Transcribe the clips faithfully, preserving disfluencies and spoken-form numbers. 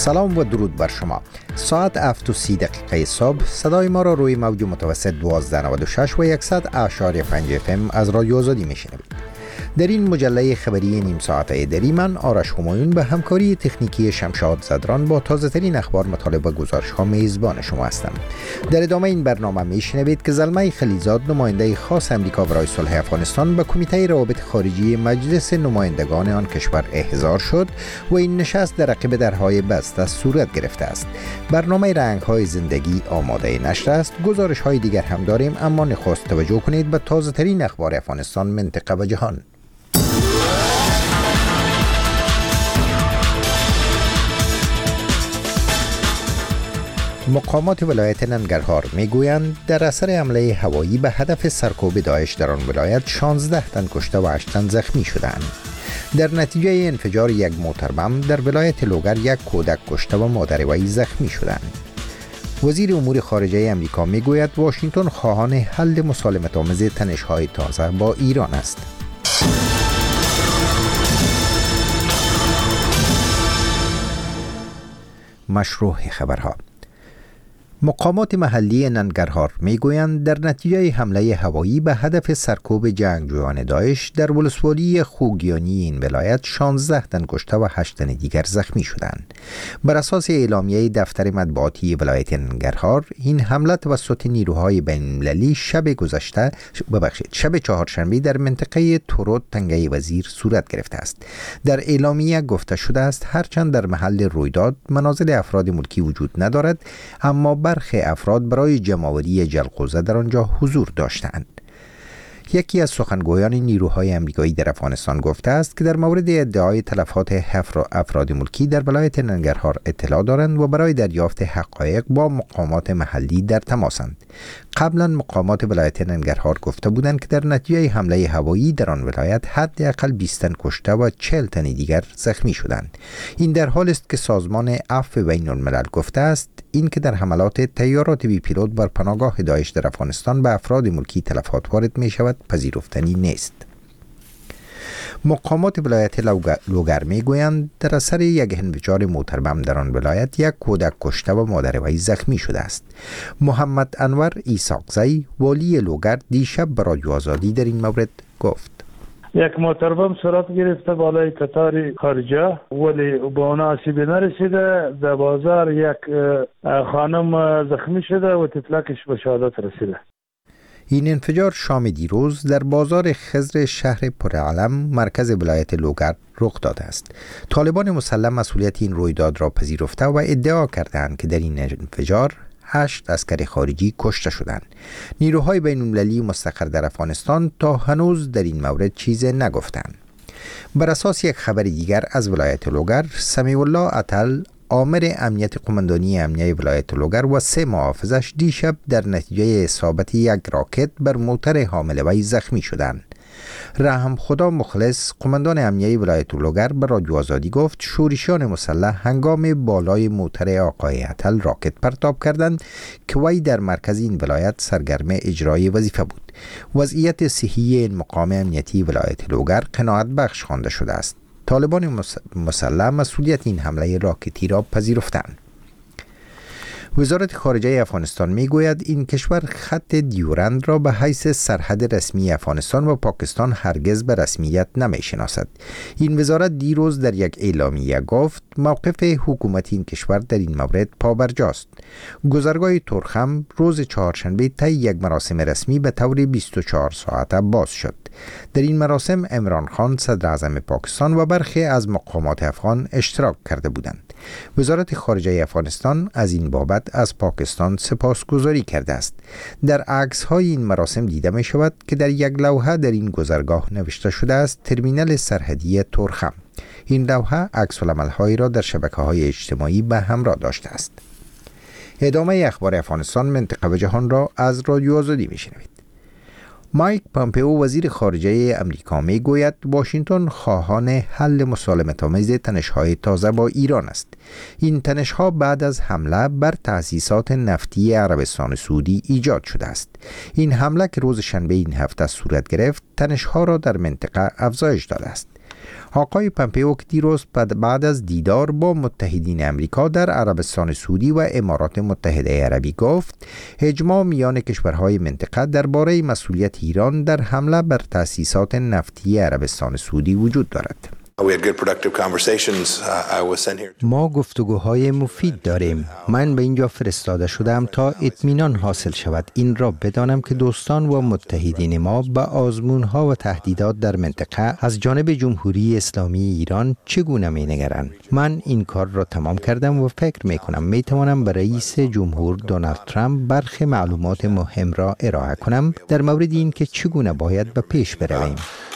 سلام و درود بر شما. ساعت هفت و سی دقیقه صبح صدای ما را روی موج متوسط دوازده نود و شش و صد اعشاری پنج اف ام از رادیو آزادی میشنوید. در این مجله خبری نیم ساعته دری من آرش همایون به همکاری تکنیکی شمشاد زدران با تازه ترین اخبار، مطالب و گزارش ها میزبان شما هستم. در ادامه این برنامه میشنوید که زلمه خلیزاد، نماینده خاص امریکا برای صلح افغانستان، به کمیته روابط خارجی مجلس نمایندگان آن کشور احضار شد و این نشست در عقب درهای بسته صورت گرفته است. برنامه رنگ های زندگی آماده نشر است. گزارش های دیگر هم داریم، اما نخست توجه کنید به تازه ترین اخبار افغانستان، منطقه و جهان. مقامات ولایت ننگرهار میگویند در اثر حمله هوایی به هدف سرکوب داعش در آن ولایت شانزده تن کشته و هشت تن زخمی شدند. در نتیجه انفجار یک موتر بم در ولایت لوگر یک کودک کشته و مادر وی زخمی شدند. وزیر امور خارجه امریکا میگوید واشنگتن خواهان حل مسالمت آمیز تنش‌های تازه با ایران است. مشروع خبرها. مقامات محلی ننگرهار میگویند در نتیجه حمله هوایی به هدف سرکوب جنگجویان داعش در ولسوالی خوگیانی این ولایت شانزده تن کشته و هشت تن دیگر زخمی شدند. بر اساس اعلامیه دفتر مطبوعاتی ولایت ننگرهار، این حمله توسط نیروهای بین‌المللی شب گذشته ببخشید شب چهارشنبه در منطقه تورود تنگه وزیر صورت گرفته است. در اعلامیه گفته شده است هرچند در محل رویداد منازل افراد ملکی وجود ندارد، اما برخی افراد برای جمع‌آوری جلغوزه در آنجا حضور داشتند. یکی از سخنگویان نیروهای آمریکایی در افغانستان گفته است که در مورد ادعای تلفات افراد ملکی در ولایت ننگرهار اطلاع دارند و برای دریافت حقایق با مقامات محلی در تماسند. قبلا مقامات ولایت ننگرهار گفته بودند که در نتیجه حمله هوایی در آن ولایت حداقل بیست تن کشته و چهل تن دیگر زخمی شدند. این در حالی است که سازمان عفو بین الملل گفته است این که در حملات طیارات بی پیلوت بر پناهگاه داعش در افغانستان به افراد ملکی تلفات وارد می شود پذیرفتنی نیست. مقامات ولایت لوگر می گویند در اثر یک انفجار موتر بم در آن ولایت یک کودک کشته و مادر وی زخمی شده است. محمد انور ایساقزی، والی لوگر، دیشب به رادیو آزادی در این مورد گفت: یک موتر بم صورت گرفته بالای قطار خارجه، ولی به اون آسیبی نرسیده. در بازار یک خانم زخمی شده و تفلکش به شهادت رسیده. این انفجار شام دیروز در بازار خضر شهر پرعلم مرکز ولایت لوگر رخ داده است. طالبان مسلح مسئولیت این رویداد را پذیرفته و ادعا کردند که در این انفجار هشت عسکر خارجی کشته شدند. نیروهای بین‌المللی مستقر در افغانستان تا هنوز در این مورد چیزی نگفتند. بر اساس یک خبر دیگر از ولایت لوگر، سمیع الله عطل، آمر امنیت قماندانی امنیه ولایت لوگر و سه محافظش دیشب در نتیجه اصابت یک راکت بر موتر حامل وی زخمی شدند. رحم خدا مخلص، قماندان امنیه ولایت لوگر، به رادیو آزادی گفت شورشیان مسلح هنگام بالای موتر آقای عطل راکت پرتاب کردند که وی در مرکز این ولایت سرگرم اجرای وظیفه بود. وضعیت صحی این مقام امنیتی ولایت لوگر قناعت بخش خوانده شده است. طالبان مسلح مسئولیت این حمله راکتی را پذیرفتند. وزارت خارجه افغانستان میگوید این کشور خط دیورند را به حیث سرحد رسمی افغانستان و پاکستان هرگز به رسمیت نمیشناسد. این وزارت دیروز در یک اعلامیه گفت موقف حکومت این کشور در این مورد پابرجاست. گذرگاه تورخم روز چهارشنبه طی یک مراسم رسمی به طور بیست و چهار ساعته باز شد. در این مراسم عمران خان صدر اعظم پاکستان و برخی از مقامات افغان اشتراک کرده بودند. وزارت خارجه افغانستان از این بابت از پاکستان سپاسگزاری کرده است. در عکس های این مراسم دیده می شود که در یک لوحه در این گذرگاه نوشته شده است ترمینال سرحدی تورخم. این لوحه عکس العمل هایی را در شبکه های اجتماعی به همراه داشته است. ادامه اخبار افغانستان، منطقه و جهان را از رادیو آزادی می شنوید. مایک پامپئو، وزیر خارجه امریکا، می گوید واشنگتن خواهان حل مسالمت‌آمیز تنش‌های تازه با ایران است. این تنش‌ها بعد از حمله بر تأسیسات نفتی عربستان سعودی ایجاد شده است. این حمله که روز شنبه این هفته صورت گرفت، تنش‌ها را در منطقه افزایش داده است. آقای پامپئو که دیروز بعد از دیدار با متحدین امریکا در عربستان سعودی و امارات متحده عربی گفت اجماع میان کشورهای منطقه درباره مسئولیت ایران در حمله بر تأسیسات نفتی عربستان سعودی وجود دارد. ما گفتگوهای مفید داریم. من به اینجا فرستاده شدم تا اطمینان حاصل شود. این را بدانم که دوستان و متحدین ما به آزمونها و تهدیدات در منطقه از جانب جمهوری اسلامی ایران چگونه می‌نگرند. من این کار را تمام کردم و فکر می‌کنم می‌توانم به رئیس جمهور دونالد ترامپ برخی معلومات مهم را ارائه کنم در مورد این که چگونه باید به پیش برویم.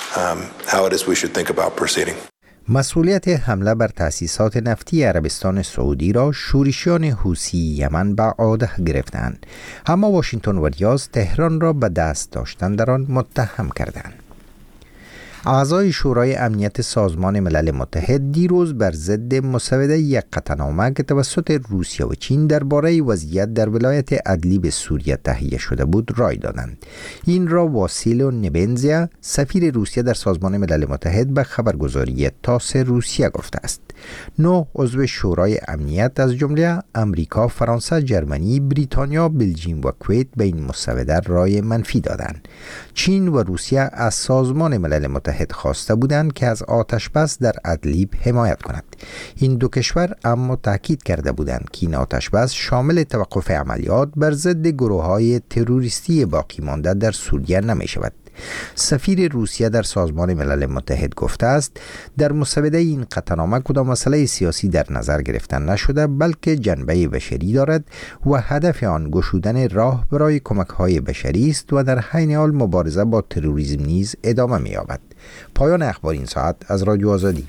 مسئولیت حمله بر تأسیسات نفتی عربستان سعودی را شورشیان حوثی یمن به عهده گرفتند، اما واشنگتن و ریاض تهران را به دست داشتن در آن متهم کردند. اعضای شورای امنیت سازمان ملل متحد دیروز بر ضد مسوده یک قطعنامه که توسط روسیه و چین درباره وضعیت در ولایت ادلیب سوریه تهیه شده بود رای دادند. این را واسیل نبنزیا سفیر روسیه در سازمان ملل متحد به خبرگزاری تاس روسیه گفته است. نه عضو شورای امنیت از جمله امریکا، فرانسه، جرمنی، بریتانیا، بلژیم و کویت به این مسوده رای منفی دادند. چین و روسیه از سازمان ملل متحد خواسته بودند که از آتش بس در ادلیب حمایت کند. این دو کشور اما تاکید کرده بودند که این آتش بس شامل توقف عملیات بر ضد گروه‌های تروریستی باقی مانده در سوریه نمی شود. سفیر روسیه در سازمان ملل متحد گفته است در مسوده این قطعنامه کدام مسئله سیاسی در نظر گرفته نشده، بلکه جنبه بشری دارد و هدف آن گشودن راه برای کمک‌های بشری است و در حین حال مبارزه با تروریسم نیز ادامه می‌یابد. پایان اخبار این ساعت از رادیو آزادی.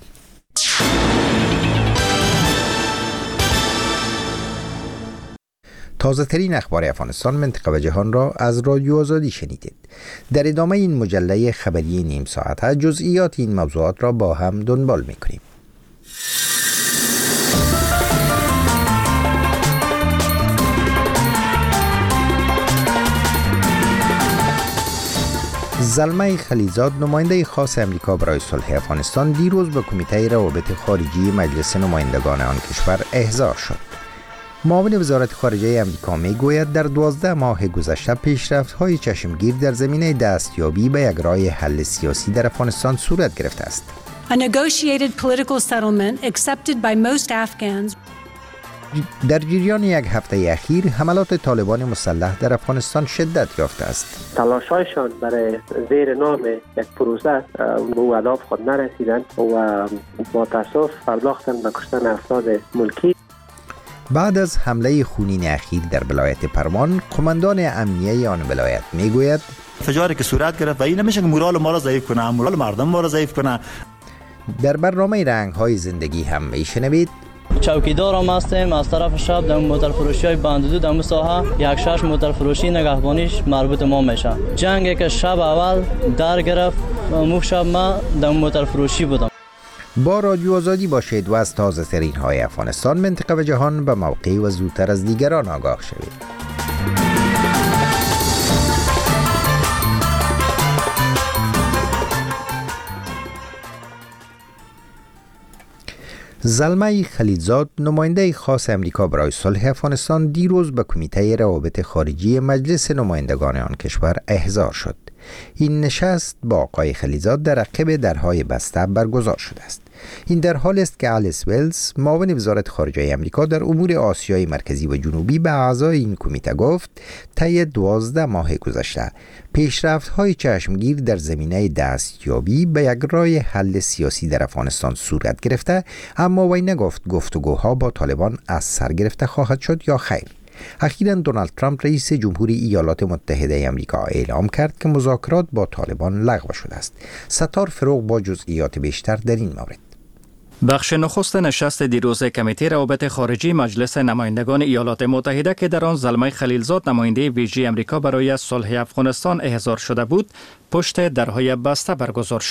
تازه ترین اخبار افغانستان، منطقه و جهان را از رادیو آزادی شنیدید. در ادامه این مجله خبری نیم ساعته جزئیات این موضوعات را با هم دنبال می‌کنیم. زلمه خلیزاد، نماینده خاص امریکا برای صلح افغانستان، دیروز به کمیته روابط خارجی مجلس نمایندگان آن کشور احضار شد. معاون وزارت خارجه امریکا می گوید در دوازده ماه گذشته پیشرفت‌های چشمگیر در زمینه دستیابی به یک راه حل سیاسی در افغانستان صورت گرفته است. A negotiated political settlement accepted by most Afghans. در جریان یک هفته اخیر حملات طالبان مسلح در افغانستان شدت یافته است. تلاش‌هایشان برای زیر نام یک پروسه به اهداف خود نرسیدند و با تأسف پرداختند به کشتن افراد ملکی. بعد از حمله خونین اخیر در ولایت پروان، قماندان امنیه آن ولایت میگوید فجاری که صورت گرفت و این نمیشه که مورال ما را ضعیف کنه، مورال مردم ما را ضعیف کنه. در برنامه رنگ‌های زندگی هم میشنوید چوکیدار هم هستیم از طرف شب در موتر فروشی های باندودو در مساحه یک شش موتر فروشی نگهبانیش مربوط ما میشه. جنگی که شب اول در گرفت مو شب ما در موتر فروشی بودم. با رادیو آزادی باشید و از تازه ترین های افغانستان، منطقه و جهان به موقع و زودتر از دیگران آگاه شوید. زلمه خلیزاد، نماینده خاص امریکا برای صلح افغانستان، دیروز به کمیته روابط خارجی مجلس نمایندگان آن کشور احضار شد. این نشست با آقای خلیزاد در عقب درهای بسته برگزار شده است. این در حال است که آلیس ویلز، معاون وزارت خارجه امریکا در امور آسیای مرکزی و جنوبی، به اعضای این کمیته گفت طی دوازده ماه گذشته پیشرفت‌های چشمگیر در زمینه دستیابی به یک راه حل سیاسی در افغانستان صورت گرفته، اما وی نگفت گفتگوها با طالبان از سر گرفته خواهد شد یا خیر. اخیراً دونالد ترامپ رئیس جمهوری ایالات متحده آمریکا اعلام کرد که مذاکرات با طالبان لغو شده است. ستار فروغ با جزئیات بیشتر در این مورد. بخش نخست نشست دیروز کمیته روابط خارجی مجلس نمایندگان ایالات متحده که در آن زلمه خلیلزاد، نماینده ویژه آمریکا برای صلح افغانستان احضار شده بود، پشت درهای بسته برگزار شد.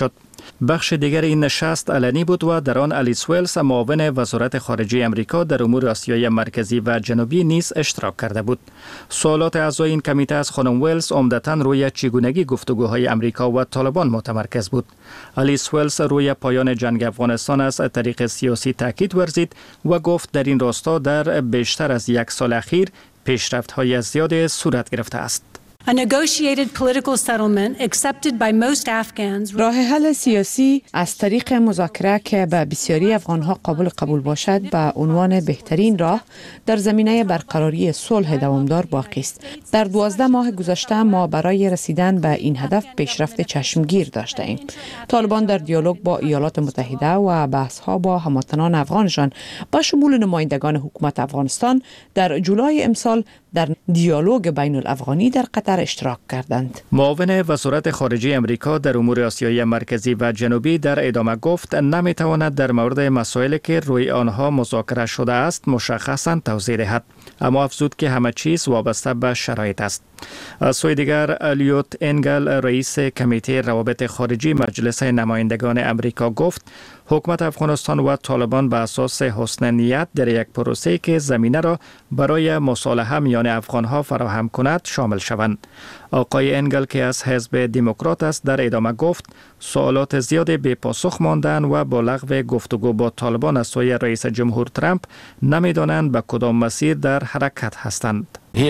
بخش دیگر این نشست علنی بود و در آن الیس ویلز معاون وزارت خارجه امریکا در امور آسیای مرکزی و جنوبی نیز اشتراک کرده بود. سوالات اعضای این کمیته از خانم ویلز عمدتاً روی چگونگی گفتگوهای امریکا و طالبان متمرکز بود. الیس ویلز روی پایان جنگ افغانستان از طریق سیاسی تاکید ورزید و گفت در این راستا در بیشتر از یک سال اخیر پیشرفت‌های زیاد صورت گرفته است. A negotiated political settlement accepted by most Afghans. راه حل سیاسی از طریق مذاکره که به بسیاری افغانها قابل قبول باشد به عنوان بهترین راه در زمینه برقراری صلح دوامدار باقی است. در دوازده ماه گذشته ما برای رسیدن به این هدف پیشرفت چشمگیر داشته ایم. طالبان در دیالوگ با ایالات متحده و بحث‌ها با هموطنان افغانشان با شمول نمایندگان حکومت افغانستان در جولای امسال در دیالوگ بین الافغانی در قطر اشتراک کردند. معاون وزارت خارجه امریکا در امور آسیای مرکزی و جنوبی در ادامه گفت نمیتواند در مورد مسائلی که روی آنها مذاکره شده است مشخصاً توضیح دهد، اما افزود که همه چیز وابسته به شرایط است. از سوی دیگر الیوت انگل رئیس کمیته روابط خارجی مجلس نمایندگان امریکا گفت حکومت افغانستان و طالبان به اساس حسن نیت در یک پروسه که زمینه را برای مصالحه میان افغانها فراهم کند شامل شوند. آقای انگل که از حزب دموکرات است در ادامه گفت سوالات زیاد بی پاسخ ماندن و با لغو گفتگو با طالبان از سوی رئیس جمهور ترامپ نمیدانند به کدام مسیر در حرکت هستند.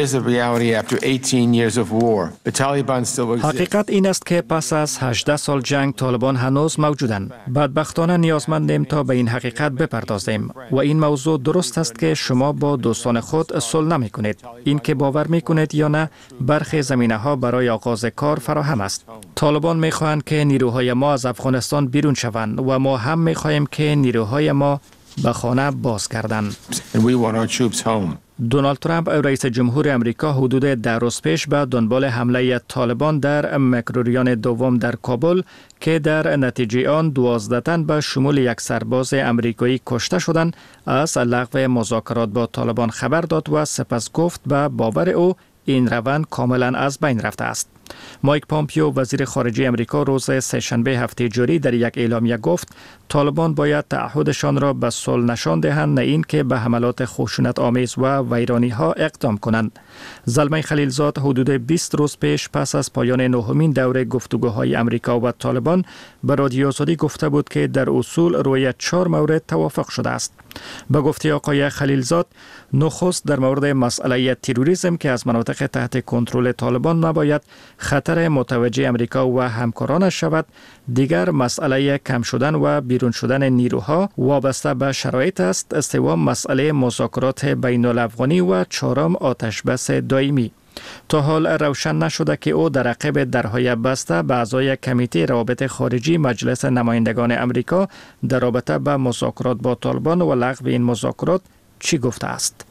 حقیقت این است که پس از هجده سال جنگ طالبان هنوز موجودند. بدبختانه نیازمندیم تا به این حقیقت بپردازیم و این موضوع درست است که شما با دوستان خود صلح نمی کنید. این که باور می کنید یا نه برخی زمینه ها برای آغاز کار فراهم است. طالبان می خواهند که نیروهای ما از افغانستان بیرون شوند و ما هم می خواهیم که نیروهای ما به خانه بازگردند. دونالد ترامپ رئیس جمهور امریکا حدود ده روز پیش به دنبال حمله طالبان در مکروریان دوم در کابل که در نتیجه آن دوازده تن به شمول یک سرباز امریکایی کشته شدند از لغو مذاکرات با طالبان خبر داد و سپس گفت به باور او این روند کاملا از بین رفته است. مایک پامپیو وزیر خارجه امریکا روز سه‌شنبه هفته جاری در یک اعلامیه گفت طالبان باید تعهدشان را به صلح نشان دهند، نه این که به حملات خشونت آمیز و ویرانی ها اقدام کنند. زلمه خلیلزاد حدود بیست روز پیش پس از پایان نهمین دوره گفتگوهای امریکا و طالبان به رادیو آزادی گفته بود که در اصول روی چهار مورد توافق شده است. به گفته آقای خلیلزاد نخست در مورد مسئله تروریسم که از مناطق تحت کنترل طالبان نباید خطر متوجه امریکا و همکارانش شود، دیگر مسئله کم شدن و بیرون شدن نیروها وابسته به شرایط است، سوم مسئله مذاکرات بین الافغانی و چهارم آتش بس دائمی. تا حال روشن نشده که او در عقب درهای بسته به اعضای کمیته روابط خارجی مجلس نمایندگان امریکا در رابطه با مذاکرات با طالبان و لغو این مذاکرات چی گفته است.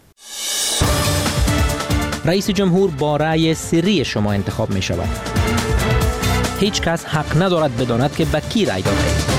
رئیس جمهور با رأی سری شما انتخاب می شود. هیچ کس حق ندارد بداند که به کی رأی داده.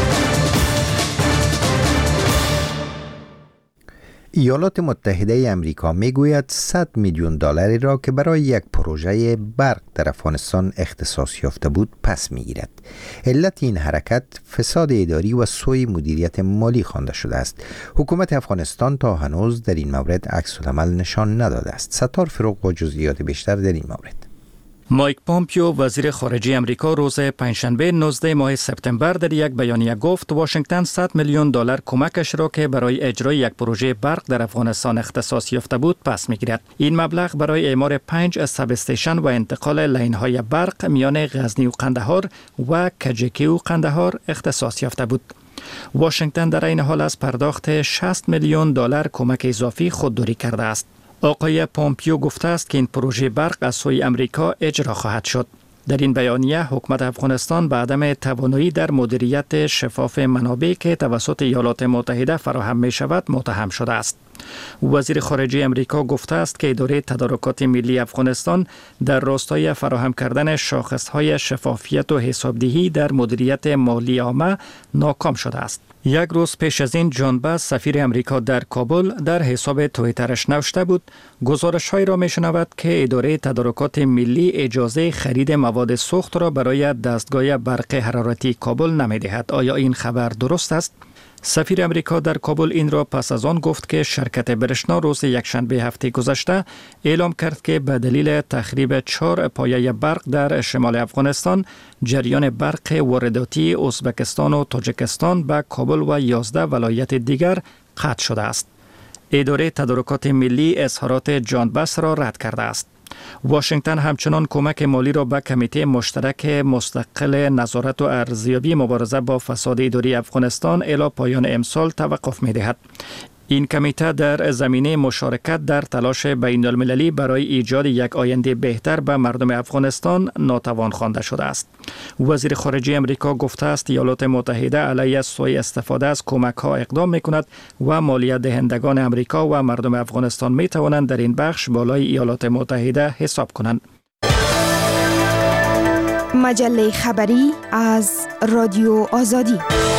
ایالات متحده امریکا میگوید صد میلیون دلاری را که برای یک پروژه برق در افغانستان اختصاص یافته بود پس میگیرد. علت این حرکت فساد اداری و سوء مدیریت مالی خوانده شده است. حکومت افغانستان تا هنوز در این مورد عکس العمل نشان نداده است. ستار فروغ با جزئیات بیشتر در این مورد. مایک پامپیو وزیر خارجه امریکا روز پنجشنبه نوزده ماه سپتامبر در یک بیانیه گفت واشنگتن صد میلیون دلار کمکش را که برای اجرای یک پروژه برق در افغانستان اختصاص یافته بود پس میگیرد. این مبلغ برای اعمار پنج ساب استیشن و انتقال لاین‌های برق میان غزنی و قندهار و کجکی و قندهار اختصاص یافته بود. واشنگتن در این حال از پرداخت شصت میلیون دلار کمک اضافی خودداری کرده است. آقای پامپیو گفته است که این پروژه برق از سوی امریکا اجرا خواهد شد. در این بیانیه حکومت افغانستان به عدم توانایی در مدیریت شفاف منابع که توسط ایالات متحده فراهم می شود متهم شده است. وزیر خارجه امریکا گفته است که اداره تدارکات ملی افغانستان در راستای فراهم کردن شاخصهای شفافیت و حسابدهی در مدیریت مالی عامه ناکام شده است. یک روز پیش از این جان باس سفیر امریکا در کابل در حساب توییترش نوشته بود گزارش‌هایی را می‌شنود که اداره تدارکات ملی اجازه خرید مواد سوخت را برای دستگاه برق حرارتی کابل نمی‌دهد. آیا این خبر درست است؟ سفیر امریکا در کابل این را پس از آن گفت که شرکت برشنا روز یکشنبه هفته گذشته اعلام کرد که به دلیل تخریب چهار پایه برق در شمال افغانستان جریان برق وارداتی ازبکستان و تاجیکستان به کابل و یازده ولایت دیگر قطع شده است. اداره تدارکات ملی اظهارات جان باس را رد کرده است. واشنگتن همچنان کمک مالی را به کمیته مشترک مستقل نظارت و ارزیابی مبارزه با فساد اداری افغانستان الی پایان امسال توقف می‌دهد. این کمیته در زمینه مشارکت در تلاش بین المللی برای ایجاد یک آینده بهتر به مردم افغانستان ناتوان خوانده شده است. وزیر خارجه امریکا گفته است ایالات متحده علیه سوء استفاده از کمک‌ها اقدام می‌کند و مالیات دهندگان امریکا و مردم افغانستان می‌توانند در این بخش بالای ایالات متحده حساب کنند. مجله خبری از رادیو آزادی.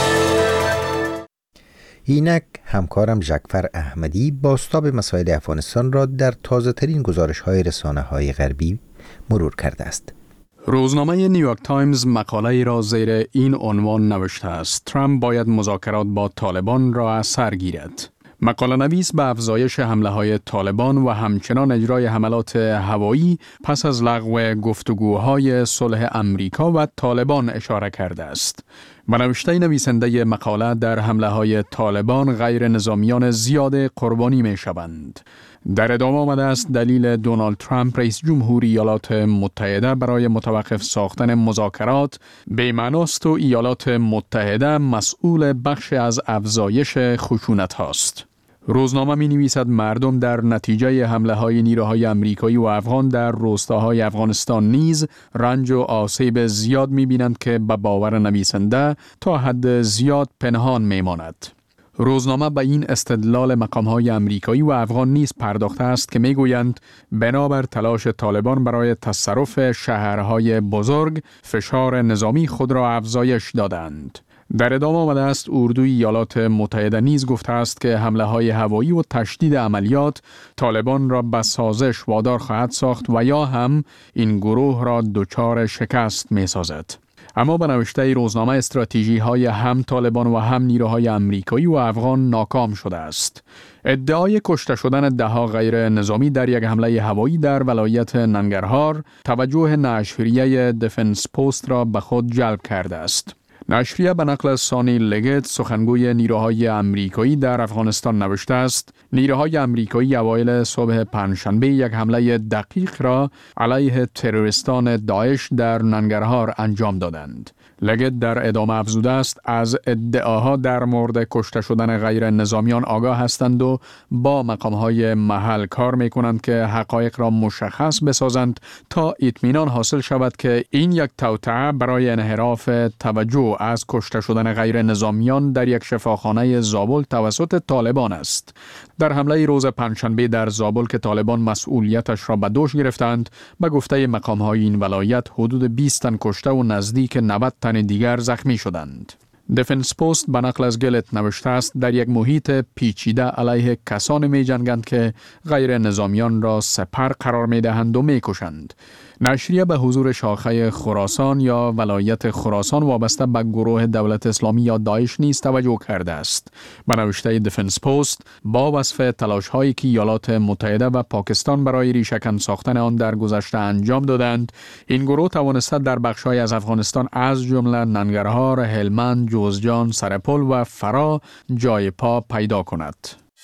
اینک همکارم ژکفر احمدی بازتاب مسائل افغانستان را در تازه ترین گزارش های رسانه های غربی مرور کرده است. روزنامه نیویورک تایمز مقاله را زیر این عنوان نوشته است: ترامپ باید مذاکرات با طالبان را سر گیرد. مقاله نویس به افزایش حمله های طالبان و همچنان اجرای حملات هوایی پس از لغو گفتگوهای صلح امریکا و طالبان اشاره کرده است. به نوشته نویسنده مقاله در حمله های طالبان غیر نظامیان زیاد قربانی می شوند. در ادامه آمده است دلیل دونالد ترامپ رئیس جمهوری ایالات متحده برای متوقف ساختن مذاکرات بی‌معناست و ایالات متحده مسئول بخش از افزایش خشونت هاست. روزنامه می نویسد مردم در نتیجه حمله های نیروهای امریکایی و افغان در روستاهای افغانستان نیز رنج و آسیب زیاد می بینند که به باور نویسنده تا حد زیاد پنهان می ماند. روزنامه به این استدلال مقام‌های امریکایی و افغان نیز پرداخته است که می‌گویند بنابر تلاش طالبان برای تصرف شهرهای بزرگ فشار نظامی خود را افزایش دادند. در ادامه آمده است اردوی ایالات متحده نیز گفته است که حمله‌های هوایی و تشدید عملیات طالبان را به سازش وادار خواهد ساخت و یا هم این گروه را دچار شکست می‌سازد. اما به نوشته روزنامه استراتژی های هم طالبان و هم نیروهای امریکایی و افغان ناکام شده است. ادعای کشته شدن دهها غیر نظامی در یک حمله هوایی در ولایت ننگرهار توجه نشریه دفنس پست را به خود جلب کرده است. نشریه به نقل سانی لگت سخنگوی نیروهای امریکایی در افغانستان نوشته است: نیروهای امریکایی اوایل صبح پنجشنبه یک حمله دقیق را علیه تروریستان داعش در ننگرهار انجام دادند. لگت در ادامه افزوده است از ادعاها در مورد کشته شدن غیر نظامیان آگاه هستند و با مقامهای محل کار می کنند که حقایق را مشخص بسازند تا اطمینان حاصل شود که این یک توطئه برای انحراف توجه از کشته شدن غیر نظامیان در یک شفاخانه زابل توسط طالبان است. در حمله روز پنجشنبه در زابل که طالبان مسئولیتش را به دوش گرفتند، به گفته مقام‌های این ولایت حدود بیست تن کشته و نزدیک نود تن دیگر زخمی شدند. دفنس پست به نقل از گلت نوشته است در یک محیط پیچیده علیه کسانی می جنگند که غیر نظامیان را سپر قرار می دهند و می کشند. نشریه به حضور شاخه خراسان یا ولایت خراسان وابسته به گروه دولت اسلامی یا داعش نیز توجه کرده است. به نوشته دفنس پست با وصف تلاش هایی که ایالات متحده و پاکستان برای ریشه‌کن ساختن آن در گذشته انجام دادند، این گروه توانسته در بخش‌های از افغانستان از جمله ننگرهار، هلمند، جوزجان، سرپل و فرا جای پا پیدا کند.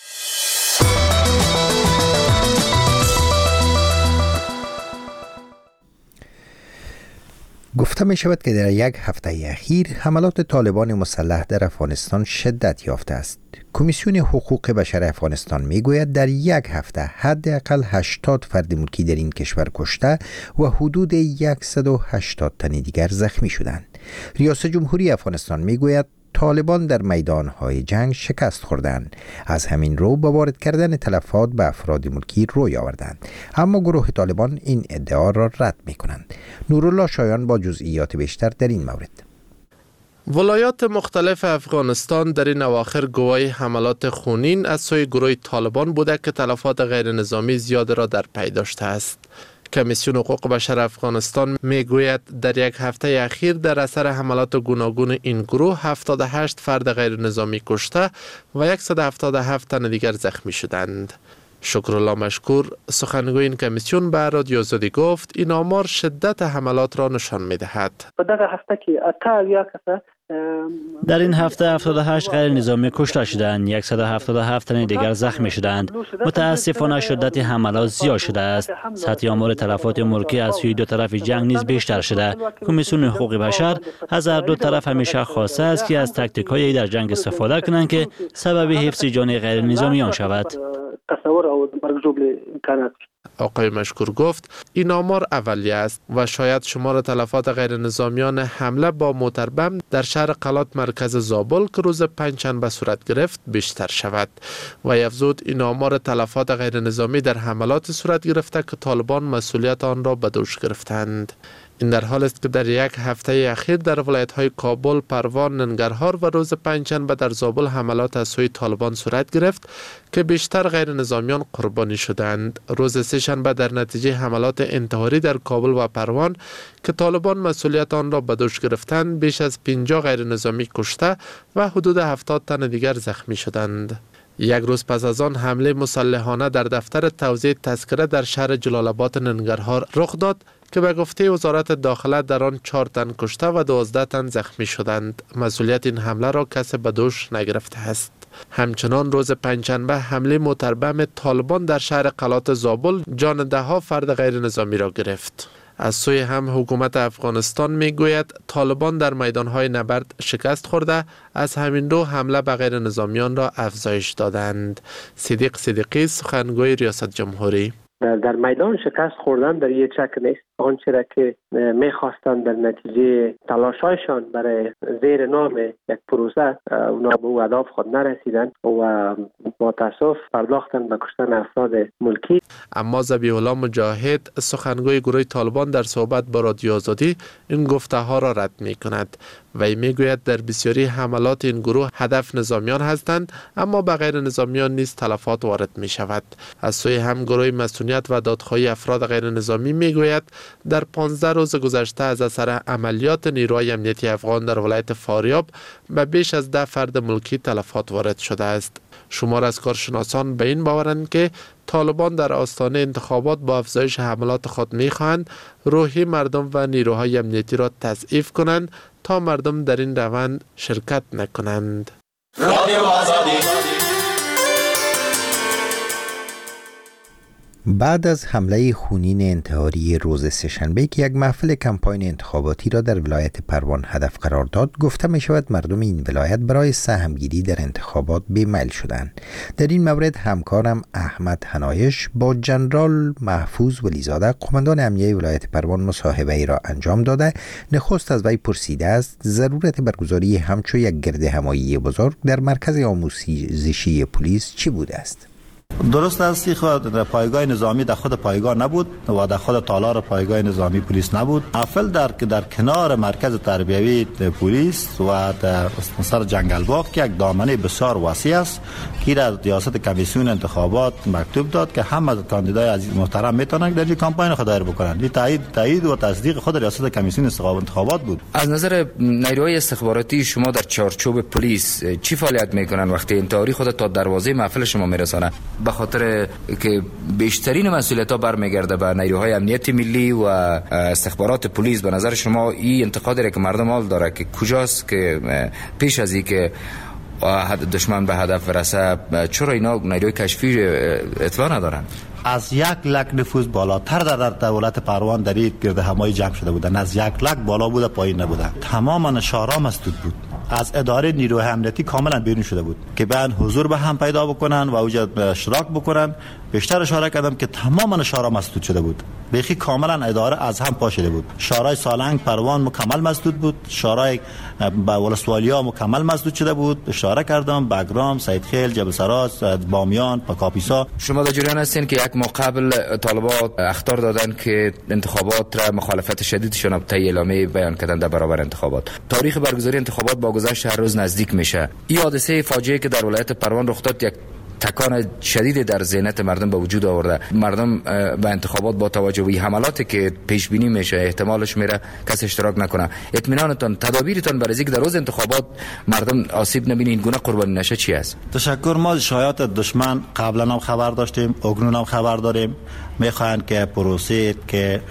گفته می شود که در یک هفته اخیر حملات طالبان مسلح در افغانستان شدت یافته است. کمیسیون حقوق بشر افغانستان می گوید در یک هفته حداقل هشتاد فرد ملکی در این کشور کشته و حدود صد و هشتاد تن دیگر زخمی شدند. ریاست جمهوری افغانستان می گوید طالبان در میدانهای جنگ شکست خوردند. از همین رو با وارد کردن تلفات به افراد ملکی روی آوردند، اما گروه طالبان این ادعا را رد می کنند. نورالله شایان با جزئیات بیشتر در این مورد. ولایات مختلف افغانستان در این اواخر گواهی حملات خونین از سوی گروه طالبان بوده که تلفات غیر نظامی زیاد را در پی داشته است. کمیسیون حقوق بشر افغانستان میگوید در یک هفته اخیر در اثر حملات گوناگون این گروه هفتاد و هشت فرد غیر نظامی کشته و صد و هفتاد و هفت تن دیگر زخمی شدند. شکرالله مشکور سخنگوی این کمیسیون به رادیو آزادی گفت این آمار شدت حملات را نشان می‌دهد. در این هفته هفتاد و هشت غیر نظامی کشته شدند، صد و هفتاد و هفت تن دیگر زخمی شدند. متاسفانه شدت حملات زیاد شده است. سطح آمار تلفات ملکی از سوی دو طرف جنگ نیز بیشتر شده. کمیسیون حقوق بشر از هر دو طرف همیشه خواسته است که از تاکتیک‌های در جنگ استفاده کنند که سبب حفظ جان غیر نظامیان شود. آقای مشکور گفت این آمار اولیه است و شاید شمار تلفات غیر نظامیان حمله با موتر بم در شهر قلات مرکز زابل که روز پنجشنبه صورت گرفت بیشتر شود و افزود این آمار تلفات غیر نظامی در حملات صورت گرفته که طالبان مسئولیت آن را به دوش گرفتند. این در حال است که در یک هفته اخیر در ولایت‌های کابل، پروان، ننگرهار و روز پنجشنبه در زابل حملات از سوی طالبان صورت گرفت که بیشتر غیر نظامیان قربانی شدند. روز سه‌شنبه در نتیجه حملات انتحاری در کابل و پروان که طالبان مسئولیت آن را به دوش گرفتند، بیش از پنجاه غیر نظامی کشته و حدود هفتاد تن دیگر زخمی شدند. یک روز پس از آن حمله مسلحانه در دفتر توزیع تذکره در شهر جلال آباد ننگرهار رخ داد که به گفته وزارت داخله در آن چهار تن کشته و دوازده تن زخمی شدند. مسئولیت این حمله را کسی به دوش نگرفته است. همچنان روز پنجشنبه حمله موتر بم طالبان در شهر قلات زابل جان ده ها فرد غیر نظامی را گرفت. از سوی هم حکومت افغانستان میگوید طالبان در میدانهای نبرد شکست خورده، از همین رو حمله به غیر نظامیان را افزایش دادند. صدیق صدیقی سخنگوی ریاست جمهوری: در میدان شکست خوردن در یک شک نیست. آنچه را که میخواستند در نتیجه تلاشایشان برای زیر نام یک پروسه اونا به او هدف خود نرسیدند و با تاسف پرداختند به کشتن افراد ملکی. اما ذبیح الله مجاهد سخنگوی گروه طالبان در صحبت با رادیو آزادی این گفته ها را رد می کند. وی میگوید در بسیاری حملات این گروه هدف نظامیان هستند، اما به غیر نظامیان نیز تلفات وارد می شود. از سوی هم گروه مسئولیت و دادخواهی افراد غیر نظامی میگوید در پانزده روز گذشته از اثر عملیات نیروهای امنیتی افغان در ولایت فاریاب به بیش از ده فرد ملکی تلفات وارد شده است. شمار از کارشناسان به این باورند که طالبان در آستانه انتخابات با افزایش حملات خود می‌خواهند روحی مردم و نیروهای امنیتی را تضعیف کنند تا مردم در این روند شرکت نکنند. رادیو آزادی. بعد از حمله خونین انتحاری روز سه‌شنبه که یک محفل کمپاین انتخاباتی را در ولایت پروان هدف قرار داد، گفته می شود مردم این ولایت برای سهمگیری در انتخابات بی‌میل شدند. در این مورد همکارم احمد حنایش با جنرال محفوظ ولیزاده قماندان امنیه ولایت پروان مصاحبه ای را انجام داده. نخست از وی پرسیده است ضرورت برگزاری همچو یک گرد همایی بزرگ در مرکز آموزشی پلیس چی بوده است؟ درست است که خود پایگاه نظامی در خود پایگاه نبود و در خود تالار پایگاه نظامی پلیس نبود. افل در در کنار مرکز تربیوی پلیس و در سر جنگل باغ که یک دامنه بسیار وسیع است که در ریاست کمیسیون انتخابات مکتوب داد که همه کاندیدای عزیز محترم میتونن در این کمپاین خود دایر بکنن. این تایید تایید و تصدیق خود ریاست کمیسیون انتخابات بود. از نظر نیروهای استخباراتی شما در چارچوب پلیس چی فعالیت میکنن وقتی انتحاری خود تا دروازه محفل شما میرسانه؟ به خاطر که بیشترین مسئولیت‌ها برمیگرده به نیروهای امنیت ملی و استخبارات پلیس، به نظر شما این انتقادی که مردم حال داره که کجاست که پیش از این که دشمن به هدف برسه چرا اینا نیروی کشفی اطلاع ندارن؟ از یک لک نفوذ بالاتر در دولت پروان در این گرد همایی جمع شده بودن. از یک لک بالا بوده پایین نبوده. تماما شهرها مسدود بود. از اداره نیروی امنیتی کاملا بیرون شده بود که بیان حضور به هم پیدا بکنن و اوجا اشتراک بکنن بیشتر اشاره کردم که تمام شهرها مسدود شده بود. بیخی کاملا اداره از هم پاشیده بود. شهرهای سالنگ، پروان مکمل مسدود بود. شهرهای با ولسوالیا مکمل مسدود شده بود. اشاره کردم بگرام، سیدخیل، جبل سراج، بامیان، پاکاپیسا. شما در جریان هستین که یک ماه قبل طالبان اخطار دادن که انتخابات را مخالفت شدیدشون به اعلامیه بیان کردن در برابر انتخابات. تاریخ برگزاری انتخابات با گذشت هر روز نزدیک میشه. این حادثه فاجعه که در ولایت پروان رخ داد یک تکان شدید در ذهنیت مردم به وجود آورده. مردم به انتخابات با توجه به حملاتی که پیش بینی میشه احتمالش میره کس اشتراک نکنه. اطمینانتون، تدابیرتون برای اینکه در روز انتخابات مردم آسیب نبینه این گونه قربانی نشه چی است؟ تشکر. ما شایعات دشمن قبلا هم خبر داشتیم، اکنون هم خبر داریم. میخواین که پروسه که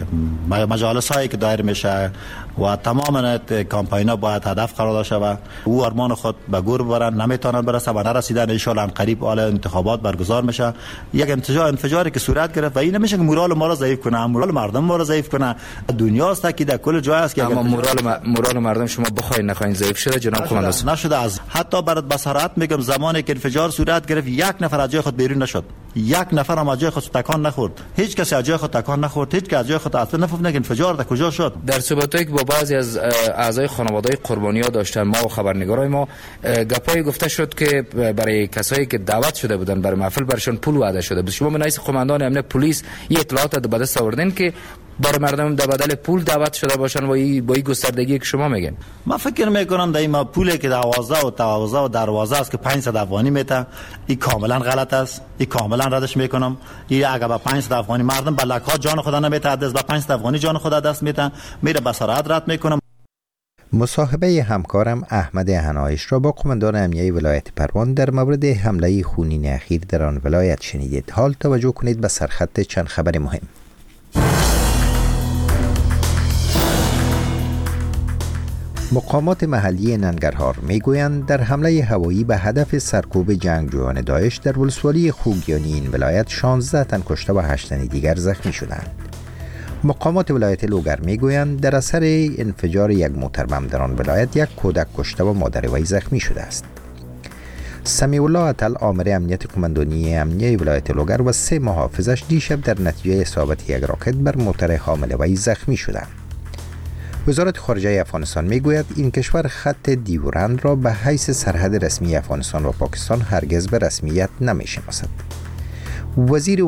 مجالس هایی که دایر میشه و تمام کمپاینا باید هدف قرار داشته و او ارمان خود به گور ببرن، نمیتونن برسه و نرسیدن. ان شاء الله قریب حال انتخابات برگزار میشه. یک انفجار انفجاری که صورت گرفت و این نمیشه که مورال ما را ضعیف کنه، مورال مردم ما را ضعیف کنه. دنیا است که در کل جای است که اما مورال مورال مردم شما بخواین نخواین ضعیف شده جناب قماندان؟ نشده. از حتی برات بصارت میگم زمانی که انفجار صورت گرفت یک نفر از جای خود بیرون نشد، یک نفر هم از جای خود تکان نخورد، هیچ کسی از جای خود تکان نخورد، هیچ کس از جای خود اصلا نفهمید که انفجار در کجا شد. در صحبتایی که با بعضی از اعضای خانواده قربانی‌ها داشتن ما و خبرنگارای ما گپایی گفته شد که برای کسایی که دعوت شده بودن برای محفل برشون پول وعده شده بود. شما به نایس قماندان امنیت پلیس این اطلاعات به دست آوردین که برای مردم در بدل پول دعوت شده باشن و ای با این گستردگی که شما میگن؟ ما فکر میکنم در این پولی که دوازده و دوازده و دروازه است که پانصد افغانی میته، این کاملا غلط است. این کاملا ردش میکنم. این اگر با پانصد افغانی مردم به لک‌ها جان خود نمیته، دست با پانصد افغانی جان خود دست میته، میره به سرعت رد میکنم. مصاحبه همکارم احمد هنایش را با قماندان امنیه ولایت پروان در مورد حمله خونین اخیر در آن ولایت شنیدید. حال توجه کنید به سرخط چند خبر مهم. مقامات محلی ننگرهار میگویند در حمله هوایی به هدف سرکوب جنگجویان داعش در ولسوالی خوگیانی این ولایت شانزده تن کشته و هشت تن دیگر زخمی شدند. مقامات ولایت لوگر میگویند در اثر انفجار یک موتر بم در آن ولایت یک کودک کشته و مادر وی زخمی شده است. سمیع الله عطل آمر امنیت کماندانی امنیه ولایت لوگر و سه محافظش دیشب در نتیجه اصابت یک راکت بر موتر حامل وی زخمی شدند. وزارت خارجه افغانستان میگوید این کشور خط دیورند را به حیث سرحد رسمی افغانستان و پاکستان هرگز به رسمیت نمیشناسد. وزیر